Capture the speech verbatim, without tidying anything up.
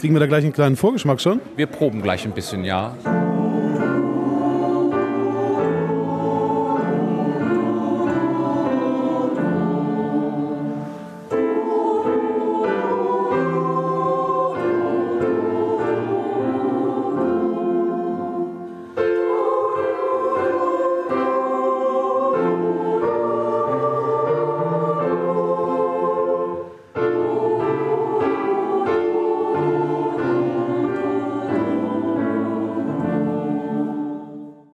Kriegen wir da gleich einen kleinen Vorgeschmack schon? Wir proben gleich ein bisschen, ja.